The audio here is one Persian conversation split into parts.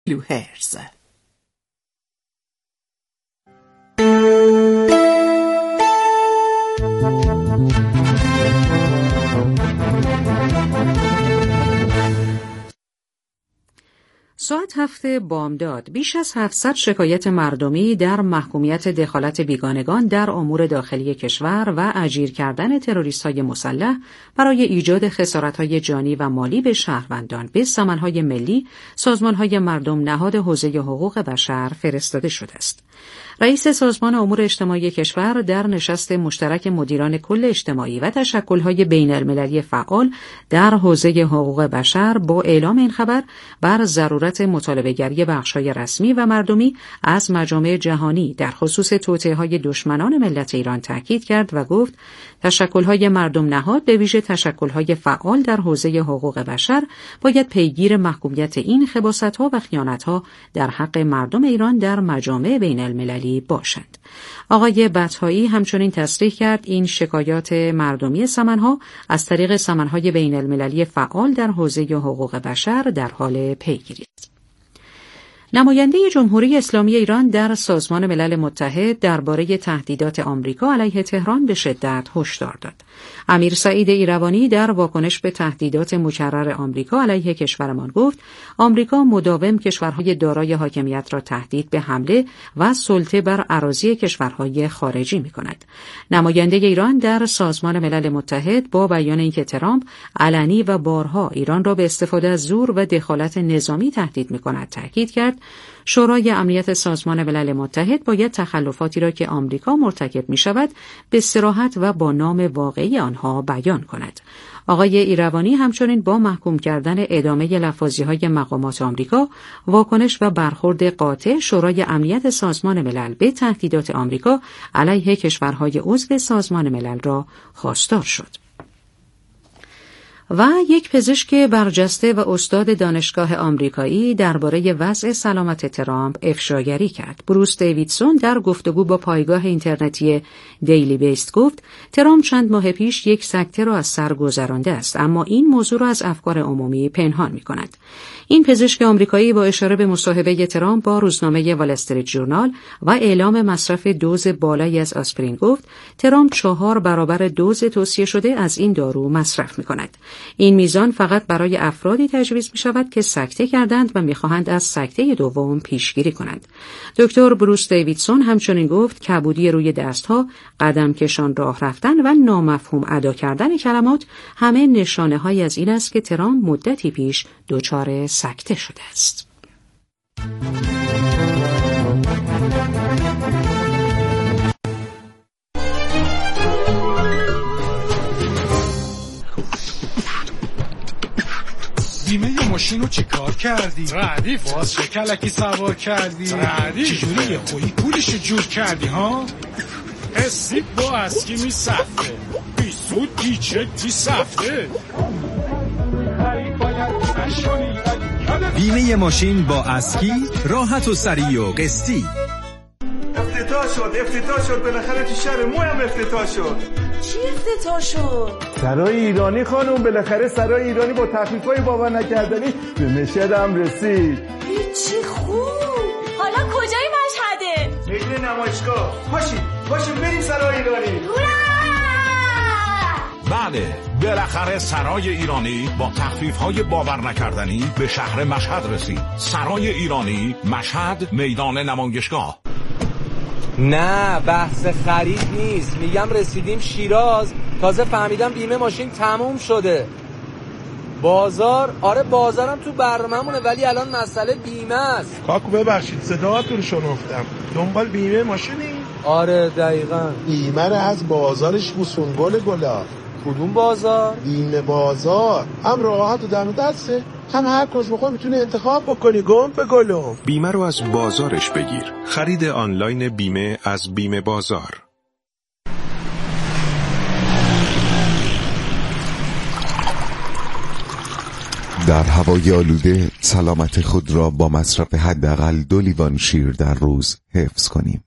کیلوهرتز. ساعت 7 بامداد بیش از 700 شکایت مردمی در محکومیت دخالت بیگانگان در امور داخلی کشور و اجیر کردن تروریست‌های مسلح برای ایجاد خسارت‌های جانی و مالی به شهروندان به سامان‌های ملی، سازمان‌های مردم نهاد حوزه حقوق بشر فرستاده شده است. رئیس سازمان امور اجتماعی کشور در نشست مشترک مدیران کل اجتماعی و تشکل‌های بین‌المللی فعال در حوزه حقوق بشر با اعلام این خبر بر ضرورت مطالبه‌گری بخش‌های رسمی و مردمی از مجامع جهانی در خصوص توطئه‌های دشمنان ملت ایران تاکید کرد و گفت تشکل‌های مردم نهاد به ویژه تشکل‌های فعال در حوزه حقوق بشر باید پیگیر محکومیت این خباثت‌ها و خیانت‌ها در حق مردم ایران در مجامع بین‌المللی باشند. آقای بطحایی همچنین تصریح کرد این شکایات مردمی سمن‌ها از طریق سامان‌های بین‌المللی فعال در حوزه حقوق بشر در حال پیگیری است. نماینده جمهوری اسلامی ایران در سازمان ملل متحد درباره تهدیدات آمریکا علیه تهران به شدت هشدار داد. امیر سعید ایروانی در واکنش به تهدیدات مکرر آمریکا علیه کشورمان گفت آمریکا مداوم کشورهای دارای حاکمیت را تهدید به حمله و سلطه بر اراضی کشورهای خارجی می‌کند. نماینده ایران در سازمان ملل متحد با بیان اینکه ترامپ علنی و بارها ایران را به استفاده از زور و دخالت نظامی تهدید می‌کند تاکید کرد شورای امنیت سازمان ملل متحد باید تخلفاتی را که آمریکا مرتکب می‌شود به صراحت و با نام واقعی آنها بیان کند. آقای ایروانی همچنین با محکوم کردن ادامه لفاظی‌های مقامات آمریکا، واکنش و برخورد قاطع شورای امنیت سازمان ملل به تهدیدات آمریکا علیه کشورهای عضو سازمان ملل را خواستار شد. و یک پزشک برجسته و استاد دانشگاه آمریکایی درباره وضع سلامت ترامپ افشاگری کرد. بروس دیویدسون در گفتگو با پایگاه اینترنتی دیلی بیست گفت ترامپ چند ماه پیش یک سکته را از سر گذرانده است، اما این موضوع را از افکار عمومی پنهان می کند. این پزشک آمریکایی با اشاره به مصاحبه ترامپ با روزنامه وال استریت ژورنال و اعلام مصرف دوز بالایی از آسپرین گفت ترامپ 4 برابر دوز توصیه شده از این دارو مصرف می کند. این میزان فقط برای افرادی تجویز می شود که سکته کردند و می خواهند از سکته دوم پیشگیری کنند. دکتر بروس دیویدسون همچنین گفت کبودی روی دستها، قدم کشان راه رفتن و نامفهوم ادا کردن کلمات همه نشانه هایی از این است که ترامپ مدتی پیش دچار سکته شده است. بیمه ماشین رو چه کار کردی؟ ردیف باز چه کلکی سوار کردی؟ ردیف چجوری خویی پولشو جور کردی ها؟ حسی با اسکی می سفته بیسود دیچه دی سفته. بیمه ماشین با اسکی راحت و سریع و قسطی. افتتاح شد بالاخره تو شهر مویم افتتاح شد. چی افتتاح شد؟ سرای ایرانی خانم، بالاخره سرای ایرانی با تخفیفای باور نکردنی به مشهدم رسید. چی خوب. حالا کجای مشهده؟ میدون نمایشگاه. پاشید بریم سرای ایرانی. بله، بالاخره سرای ایرانی با تخفیف‌های باور نکردنی به شهر مشهد رسید. سرای ایرانی، مشهد، میدان نمایشگاه. نه بحث خرید نیست، میگم رسیدیم شیراز، تازه فهمیدم بیمه ماشین تموم شده. بازار، آره بازارم تو برنامه‌مونه ولی الان مسئله بیمه است. کاکو ببخشید صداتون رو شنفتم. دنبال بیمه ماشینی؟ آره دقیقاً. بیمه رو از بازارش بوسون گلا. کدوم بازار؟ بیمه بازار. هم راحت و دم دسته، هم هر کس بخواه میتونه انتخاب بکنی. گم به گلم. بیمه رو از بازارش بگیر. خرید آنلاین بیمه از بیمه بازار. در هوای آلوده سلامت خود را با مصرف حداقل 2 لیوان شیر در روز حفظ کنیم.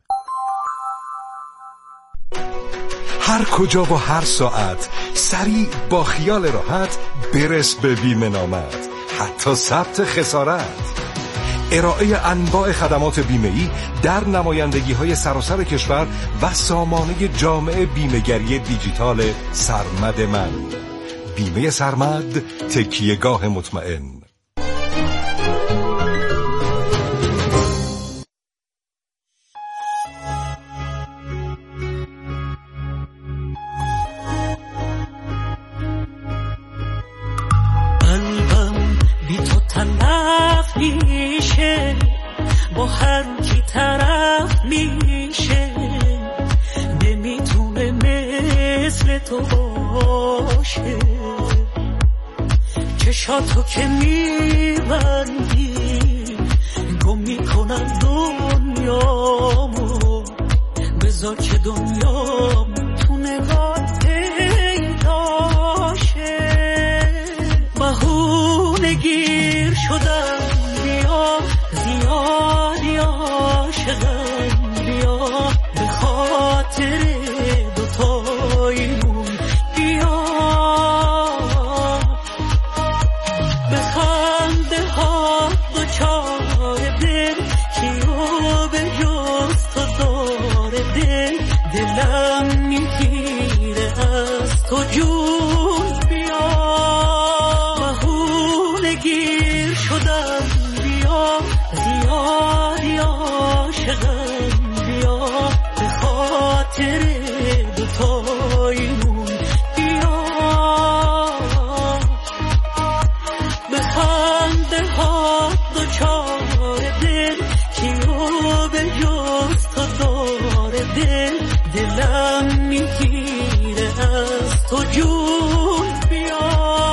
هر کجا و هر ساعت سریع با خیال راحت برس به بیمه نامت، حتی ثبت خسارت. ارائه انواع خدمات بیمه‌ای در نمایندگی‌های سراسر کشور و سامانه جامع بیمه‌گری دیجیتال سرمد من. بیمه سرمد، تکیهگاه مطمئن. قلبم بی تو تلف میشه، با هر کی طرف میشه، نمیتونه مثل تو باشه. چشاتو که میبندی گم میکنم دنیامو، بذار که دنیام تو نگاه پیداشه. بهونه گیر شدم بیا، زیادی عاشقم بیا، به خاطر دوتاییمون بیا. به خنده ها دوچار دل، کیو به جز تو داره دل، دلم میگیره از تو جون بیا. بهونه گیر شدم بیا، زیادی عاشقم بیا، به خاطر دوتاییمون بیا. به خنده ها دوچار دل، کیو به جز تو داره دل، دلم میگیره از تو جون بیا.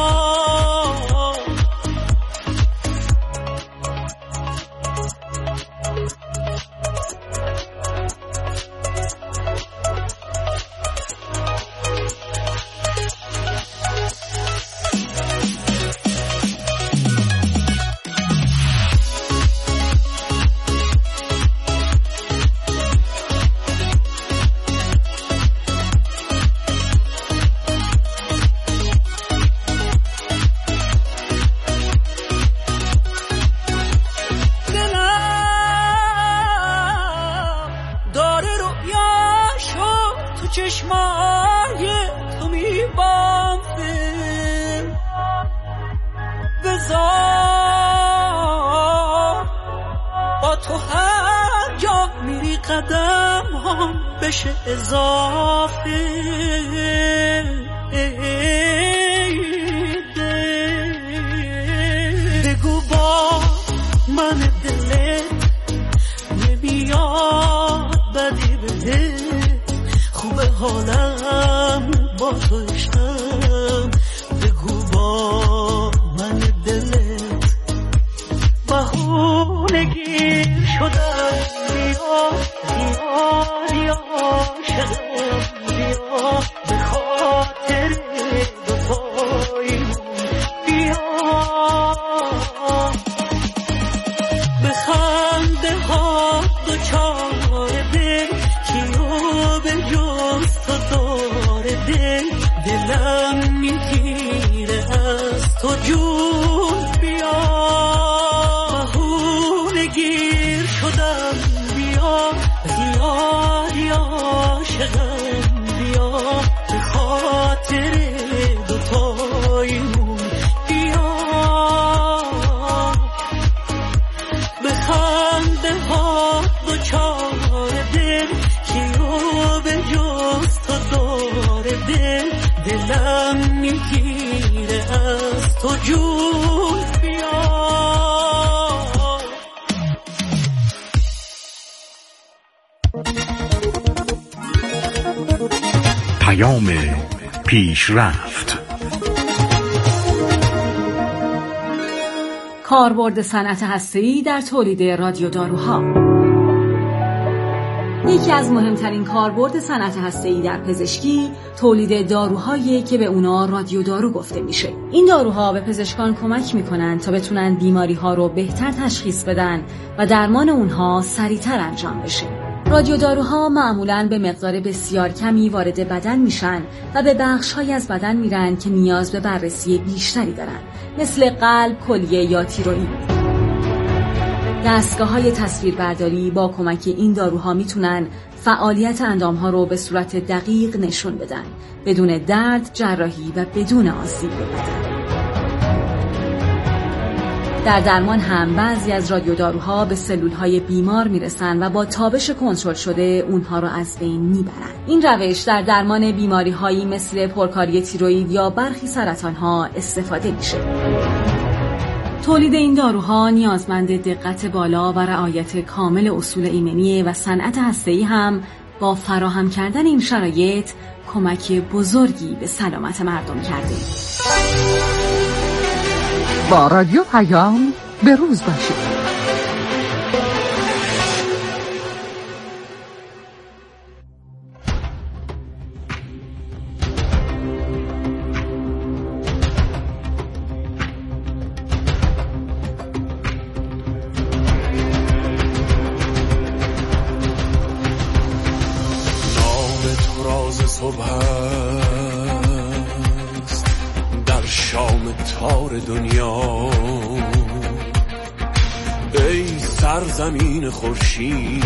چشمای تو میبافه، بذار با تو هر جا میری قدم هم بشه اضافه. بگو با من دلت نمیاد بدی بده، خوبه حالم با تو عشقم. بگو با من دلت بهونه گیر شدم بیا، زیادی عاشقم بیا، به خاطر دوتاییمون بیا. به خنده ها دوچار دل، کیو به جز تو داره دل، دلم میگیره از تو جون بیا. بهونه گیر شدم بیا، زیادی عاشقم بیا، به خاطر دوتاییمون بیا. به خنده ها دوچار دل، کیو به جز تو داره دل، دلم میگیره از تو جون بیا. پیام پیشرفت. کاربرد صنعت هسته‌ای در تولید رادیوداروها. یکی از مهمترین کاربرد صنعت هسته‌ای در پزشکی تولید داروهایی که به اونا رادیودارو گفته میشه. این داروها به پزشکان کمک میکنن تا بتونن بیماری‌ها رو بهتر تشخیص بدن و درمان اونها سریعتر انجام بشه. رادیوداروها معمولاً به مقدار بسیار کمی وارد بدن میشن و به بخش‌هایی از بدن میرن که نیاز به بررسی بیشتری دارن، مثل قلب، کلیه یا تیروئید. دستگاه‌های تصویربرداری با کمک این داروها میتونن فعالیت اندام‌ها رو به صورت دقیق نشون بدن، بدون درد، جراحی و بدون آسیب به بدن. در درمان هم بعضی از رادیوداروها به سلول‌های بیمار میرسن و با تابش کنترل شده اونها رو از بین میبرن. این روش در درمان بیماری‌هایی مثل پرکاری تیروئید یا برخی سرطان‌ها استفاده میشه. تولید این داروها نیازمند دقت بالا و رعایت کامل اصول ایمنی و صنعت هسته‌ای هم با فراهم کردن این شرایط کمک بزرگی به سلامت مردم کرده. با رادیو پیام به روز باشید. زمین خورشید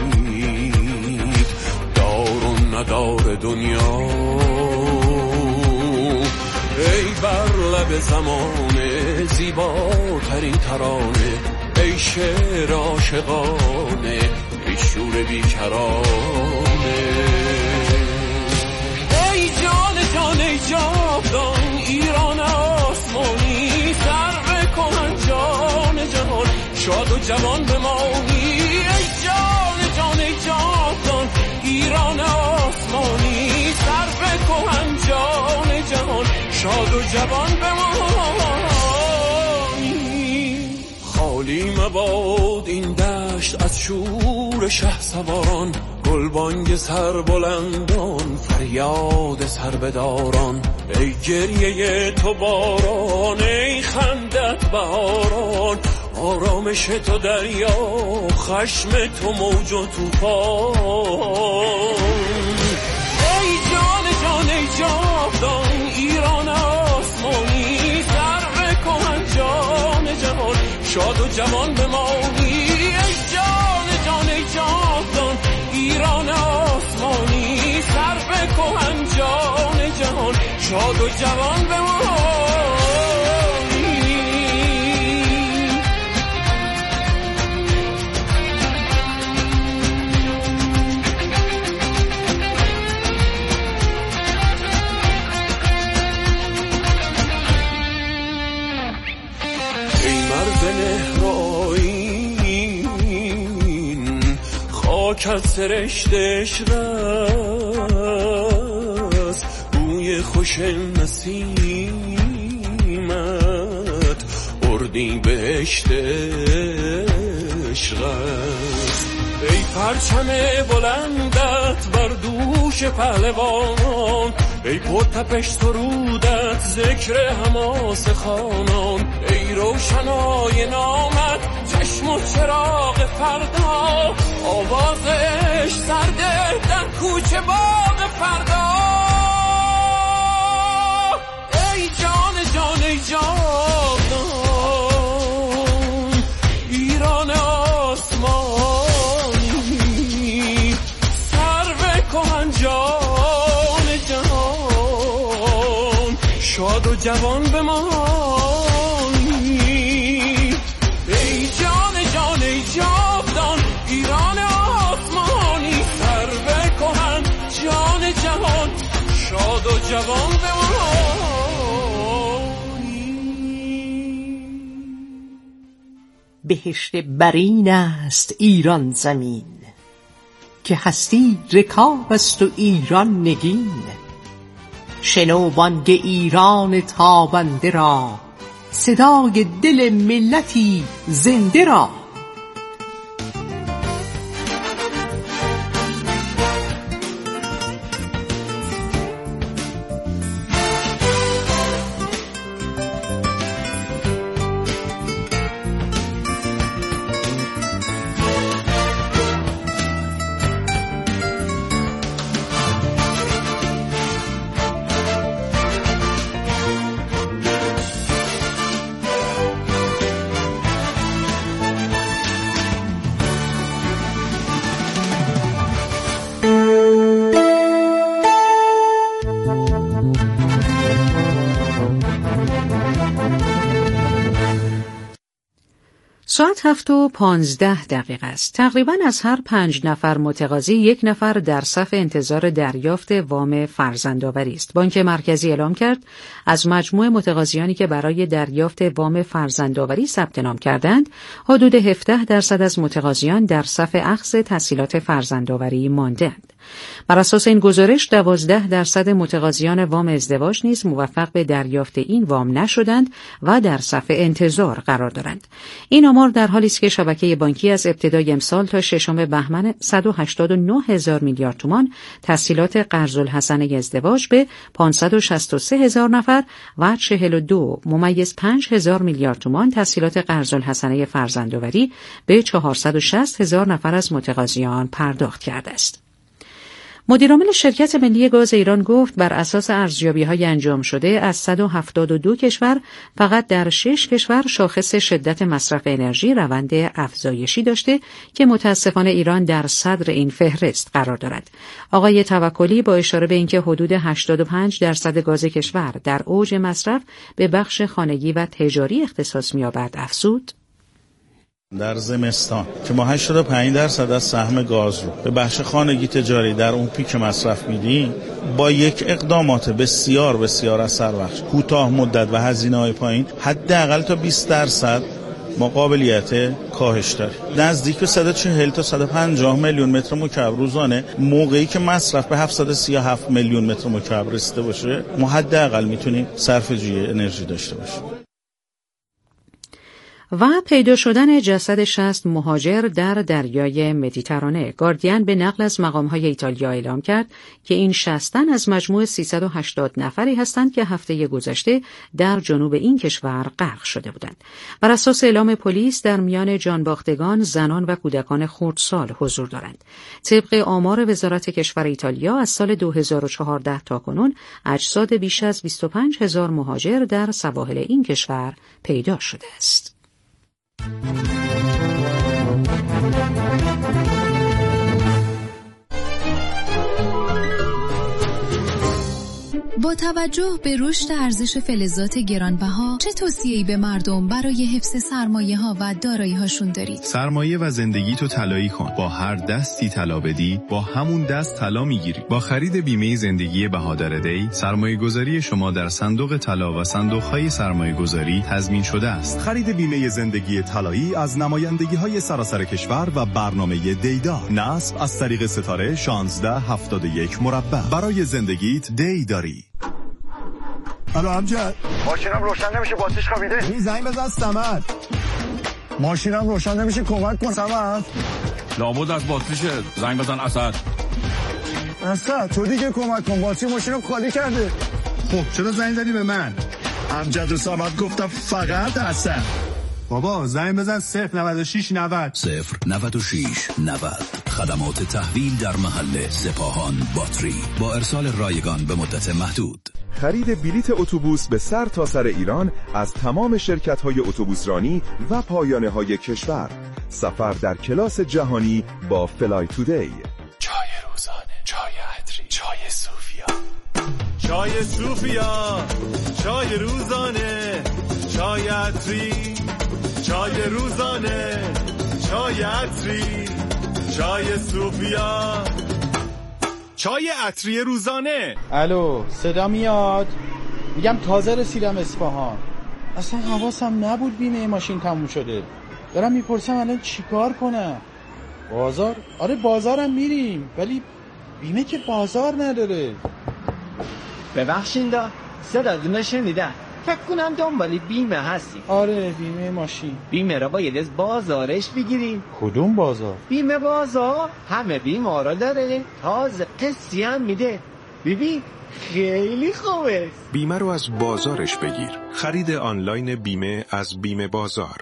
دار و ندار دنیا، ای بر لب زمانه زیباترین ترانه، ای شعر عاشقانه، ای شور بیکرانه، ای جان جان ای جاودان ایران آسمانی، سر کهن جان جهان شاد و جوان بمانی، ای جان جان ای جاودان ایران آسمانی، سر کهن جان جهان شاد و جوان بمانی. خالی مباد این دشت از شور شهسواران، گلبانگ سربلندان، فریاد سربداران، ای گریه تو باران، ای خندت بهاران، آرامش تو دریا، خشم تو موج و طوفان، ای جان جان ای جاودان ایران آسمانی، سر کهن جان جهان شاد و جوان بمانی، ای جان جان ای جاودان ایران آسمانی، سر کهن جان جهان شاد و جوان بمانی. خاکت سرشتش رست، بوی خوش نسیمت، اردی بهشتش رست، ای پرچم بلندت بر دوش پهلوانان، ای پرتپش سرودت ذکر حماس خانان، ای روشنای نامت چشم و چراغ فردا، آوازش سرده در کوچه باغ فردا، ای جان جان ای جاودان ایران آسمانی، سرو کهن جان جهان شاد و جوان بمانی، ای جان جان ای جاودان ایران آسمانی، سرو کهن جان جهان شاد و جوان بمانی. بهشت برین است ایران زمین، که هستی رکاب است و ایران نگین، شنو بانگ ایران تابنده را، صدای دل ملتی زنده را. ساعت 7:15 است. تقریباً از هر 5 نفر متقاضی 1 نفر در صف انتظار دریافت وام فرزندآوری است. بانک مرکزی اعلام کرد از مجموع متقاضیانی که برای دریافت وام فرزندآوری ثبت نام کردند، حدود 17% از متقاضیان در صف اخذ تسهیلات فرزندآوری مانده‌اند. بر اساس این گزارش 12% متقاضیان وام ازدواج نیز موفق به دریافت این وام نشدند و در صف انتظار قرار دارند. این آمار در حالی است که شبکه بانکی از ابتدای امسال تا 6 بهمن 189,000 میلیارد تومان تسهیلات قرض‌الحسنه ازدواج به 563,000 نفر و 42.5 میلیارد تومان تسهیلات قرض‌الحسنه فرزندآوری به 460,000 نفر از متقاضیان پرداخت کرده است. مدیرعامل شرکت ملی گاز ایران گفت بر اساس ارزیابی‌های انجام شده از 172 کشور فقط در 6 کشور شاخص شدت مصرف انرژی روند افزایشی داشته که متاسفانه ایران در صدر این فهرست قرار دارد. آقای توکلی با اشاره به اینکه حدود 85% گاز کشور در اوج مصرف به بخش خانگی و تجاری اختصاص می‌یابد افزود: در زمستان که ما 85% از سهم گاز رو به بخش خانگی تجاری در اون پیک مصرف میدیم، با یک اقدامات بسیار بسیار اثربخش کوتاه مدت و هزینه‌های پایین حداقل تا 20% ما قابلیت کاهش داریم. نزدیک به 140 تا 150 میلیون متر مکعب روزانه موقعی که مصرف به 737 میلیون متر مکعب رسیده باشه، ما حداقل میتونیم صرفه‌جویی انرژی داشته باشیم. و پیدا شدن جسد 60 مهاجر در دریای مدیترانه. گاردین به نقل از مقام‌های ایتالیا اعلام کرد که این 60 تن از مجموع 380 نفری هستند که هفته گذشته در جنوب این کشور غرق شده بودند. بر اساس اعلام پلیس در میان جانباختگان زنان و کودکان خردسال حضور دارند. طبق آمار وزارت کشور ایتالیا از سال 2014 تا کنون اجساد بیش از 25,000 مهاجر در سواحل این کشور پیدا شده است. با توجه به رشد ارزش فلزات گرانبها، چه توصیه‌ای به مردم برای حفظ سرمایه‌ها و دارایی‌هاشون دارید؟ سرمایه و زندگی تو طلایی کن. با هر دستی طلا بدی، با همون دست طلا میگیری. با خرید بیمه زندگی بهادر دی، سرمایه‌گذاری شما در صندوق طلا و صندوق‌های سرمایه‌گذاری تضمین شده است. خرید بیمه زندگی طلایی از نمایندگی‌های سراسر کشور و برنامه دیدا. نصب از طریق ستاره 1671 مربع. برای زندگیت دی داری. الو امجد، ماشینم روشن نمیشه، باتریش خوابیده. این زنگ بزن سمد. ماشینم روشن نمیشه، کمک کن سمد. لابد از باتریشه، زنگ بزن اسد. اسد تو دیگه کمک کن، باتری ماشینم خالی کرده. خب چرا زنگ زدی به من؟ امجد و سمد گفتم فقط اسد. بابا زنگ بزن 096 90 096 90. خدمات تحویل در محل سپاهان باتری با ارسال رایگان به مدت محدود. خرید بلیت اتوبوس به سر تا سر ایران از تمام شرکت‌های اتوبوسرانی و پایانه‌های کشور. سفر در کلاس جهانی با فلای تودی. چای روزانه، چای عطری، چای صوفیا. چای صوفیا، چای روزانه، چای عطری، چای روزانه، چای عطری، چای صوفیا. چای عطری روزانه. الو صدا میاد؟ میگم تازه رسیدم اصفهان، اصلا حواسم نبود بیمه ماشین تموم شده. دارم میپرسم الان چیکار کنم. بازار؟ آره بازارم میریم، ولی بیمه که بازار نداره. ببخشید صداتون شنیدم، فکر کنم دنبال بیمه هستی. آره بیمه ماشین. بیمه را باید از بازارش بگیریم. کدوم بازار؟ بیمه بازار همه بیمه را داره، تازه قسطی هم میده. ببین خیلی خوبه. بیمه رو از بازارش بگیر. خرید آنلاین بیمه از بیمه بازار.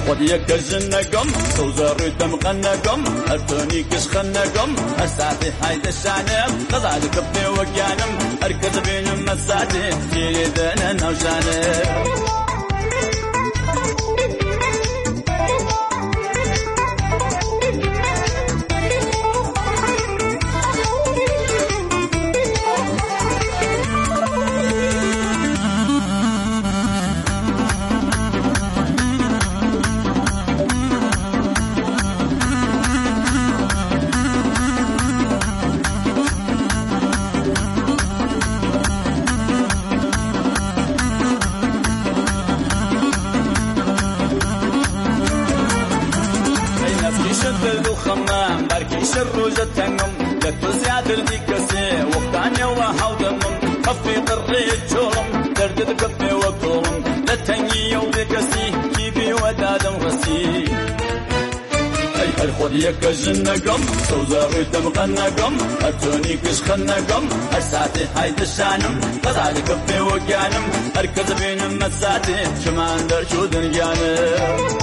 خودی کجنگم سوزاری دم قنگم ارتونی کش خنگم هر ساعتی هایده شانم قضا کبی و گانم هر کس بینم مساعتی تیری دن نوشانم روجتنم لتزياد الديكسي وقتاني وحودمم خفيق الريت جولم درد القبي وقولم لتنجي وبكسي كيبي ودادم غسي اي الخوديك جنقم سوزاري دمغنقم ارتوني كش خنقم ارساتي هايد الشانم قضالي قبي وقانم اركز بين مساتي شمان در شو دنجانم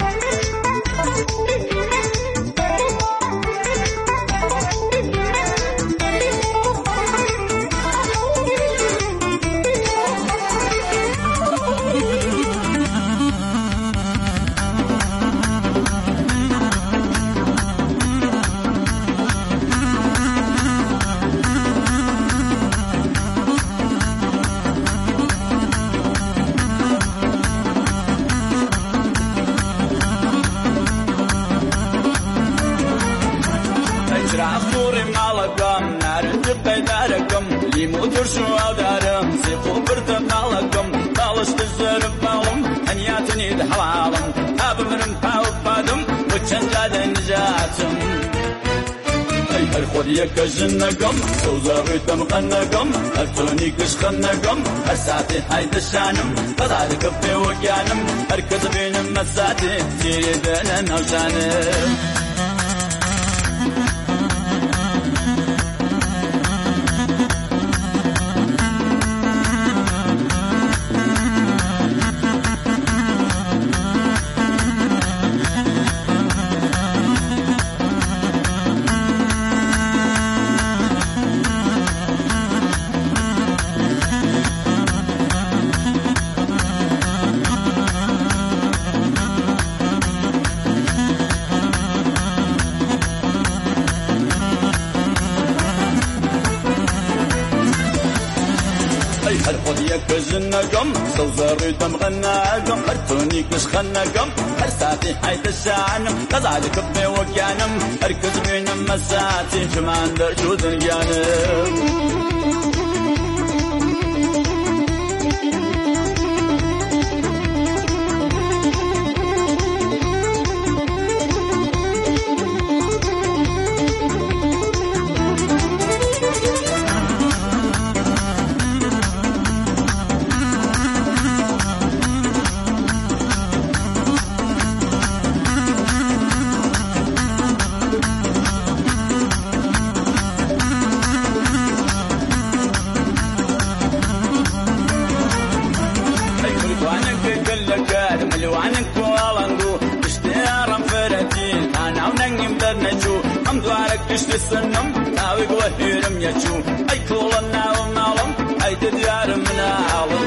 شو دارم سيفو برتم نالكم طالش تزرب بالم هنياتني دحلالم اب من باو بادم وتشنجاد نجاتم اي هر خوديك جنقم سوزاري تمقنقم ارتوني كش خنقم هر ساعتي هايد الشانم قضالك في وقيانم اركز بين مساتي تيدنا نوشانم جنقم سوزاري دمغنقم ارتوني كش خنقم هر ساعتي حيث الشانم قضالك بي وقيانم اركز بين مساتي شمان در شو دنيانم السنم تاوي وهيرم يشو اي كولنا ومالم اي ديار من عالم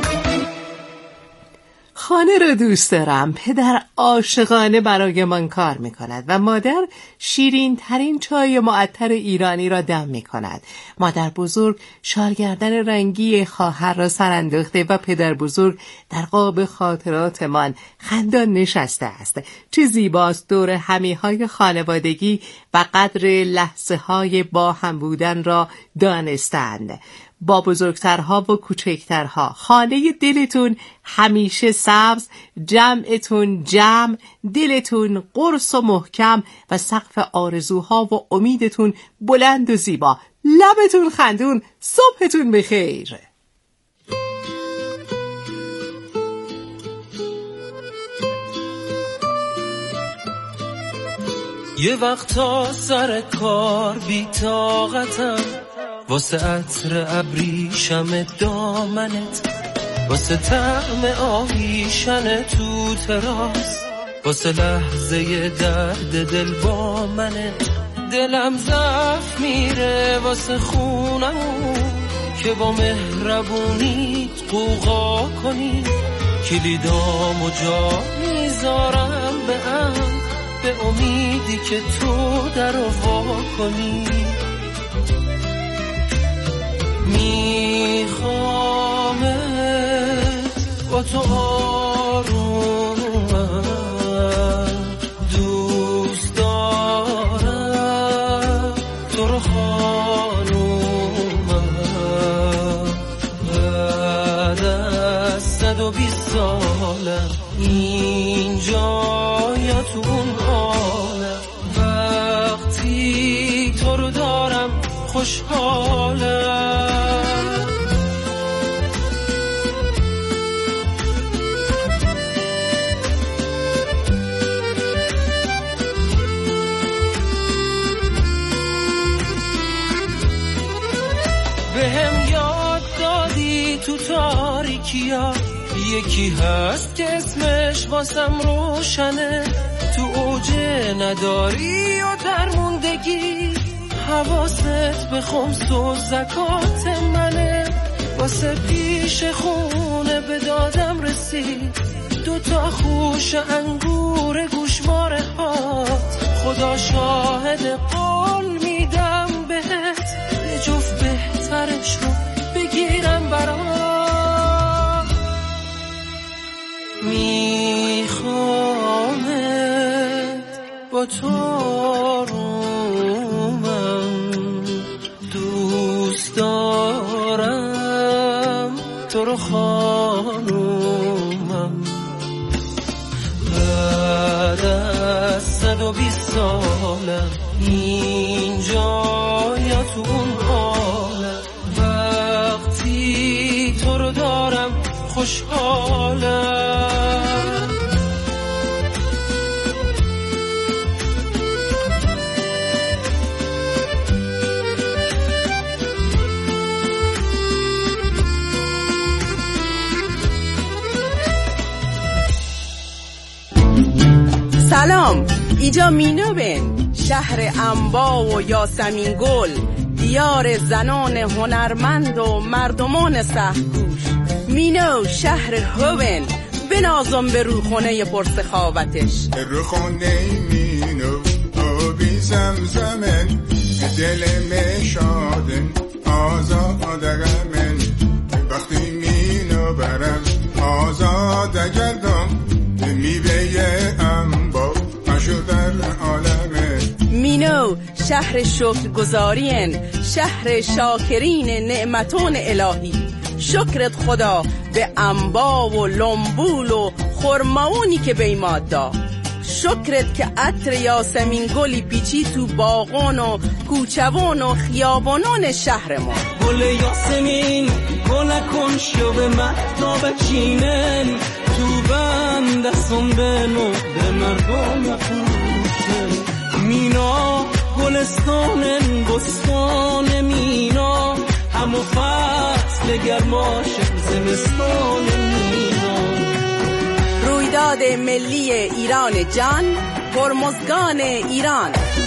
خانه را دوست دارم. پدر عاشقانه برایمان کار میکند و مادر شیرین ترین چای معطر ایرانی را دم میکند. مادر بزرگ شالگردن رنگی خواهر را سرانداخته و پدر بزرگ در قاب خاطراتمان خندان نشسته است. چه زیباست دور همیهای خانوادگی و قدر لحظه های با هم بودن را دانستند. با بزرگترها و کوچکترها. خانه دلتون همیشه سبز، جمعتون جمع، دلتون قرص و محکم و سقف آرزوها و امیدتون بلند و زیبا. لبتون خندون، صبحتون بخیر. یه وقتا سر کار بی طاقتم، واسه عطر ابریشم دامنت، واسه طعم آویشن تو تراس، واسه لحظه درد دل با منه، دلم ضعف میره واسه خونمون که با مهربونیت قوقا کنی. کلیدامو جا میذارم به امیدی که تو در وا کنی. میخوامت با تو آرومم، دوست دارم تو رو خانومم. بعد از 120 سالم اینجا یا تو اون عالم، وقتی تو رو دارم خوشحالم. بهم یاد دادی تو تاریکیا یکی هست که اسمش واسم روشنه، تو اوج نداری و درموندگی حواست به خمس و زکات منه. واسه پیش خونه به دادم رسید 2 خوش انگور گوشواره هات. خدا شاهد قول میدم بهت یه جفت بهترش رو بگیرم برام. میخوامت با تو آرومم، دوست دارم تو رو خانومم. بعد از 120 سالم اینجا یا تو اون عالم، وقتی تو رو دارم خوشحالم. سلام، اینجا مینو بن، شهر انبا و یاسمین گل، دیار زنان هنرمند و مردمان سه‌گوش. مینو شهر هون، بنازم به روخونه پرسخاوتش. روخونه مینو آبی زمزمن، دل مشادن آزادگمن. وقتی مینو برم آزادگردم، میوه انبا مشو در عالمه. مینو شهر شکرگزارین، شهر شاکرین نعمتون الهی. شکرت خدا به انبا و لنبول و خرماونی که بیماد دا. شکرت که عطر یاسمین گلی پیچی تو باغان و کوچوان و خیابانان شهر ما. گل یاسمین گل کن شو به مهتاب چینن، تو بند دستم بنو به مردم خوشن. مینا گلستانن بستان مینا، همو فصل گرماش زمستان مینا. رویداد ملی ایران جان، هرمزگان ایران.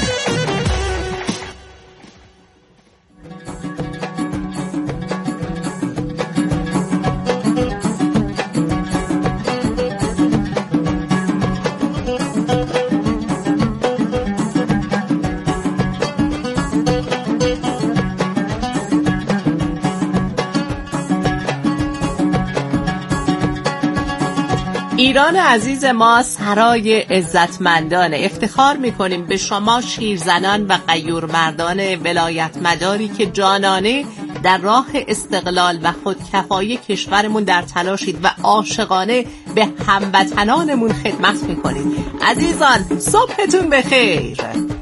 ایران عزیز ما سرای عزتمندانه. افتخار میکنیم به شما شیرزنان و غیور مردان ولایت مداری که جانانه در راه استقلال و خودکفایی کشورمون در تلاشید و عاشقانه به هموطنانمون خدمت میکنید. عزیزان صبحتون بخیر.